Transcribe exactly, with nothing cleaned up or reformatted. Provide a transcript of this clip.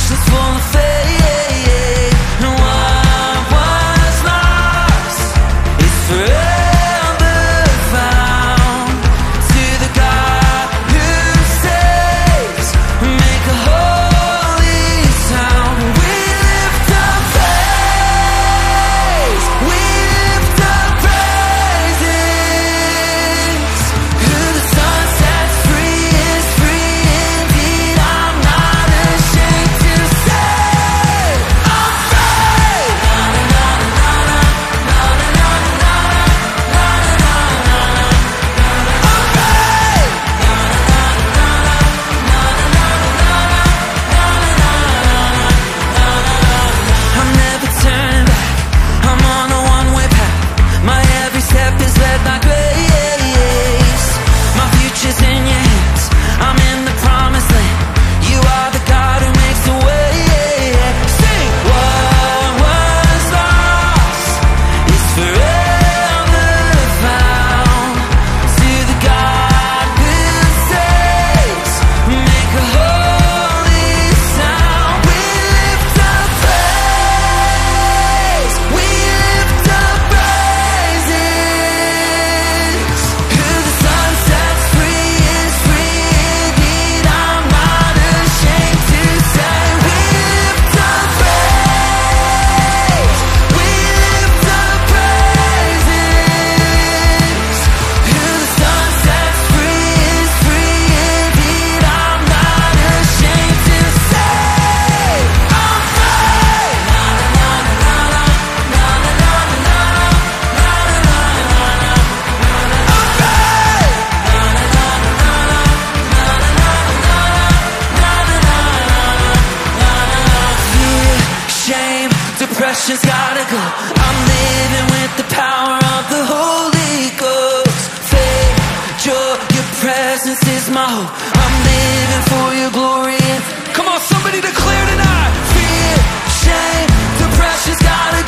oceans full of faith. And what was lost is forever found. To the God who saves, make a holy sound. We lift up praise, we lift up praises. Who the sun sets free is free indeed. I'm not ashamed to say I'm free. I'm never turning back, I'm on a one-way path. My every step is led by grace. My future's in your hands, I'm in the promised land. You are the God who makes a way. Sing! What was lost is forever found. To the God who saves, make a holy sound. We lift up praise, we lift up praises. Who the sun sets free is free indeed. I'm not ashamed to say we lift up praise, we lift up praises. Who the sun sets free is free indeed. I'm not ashamed to say I'm free. Fear, shame, depression's gotta go. I'm living with the power of the Holy Ghost. Faith, joy, your presence is my hope. I'm living for your glory. And come on, somebody declare tonight. Fear, shame, depression's gotta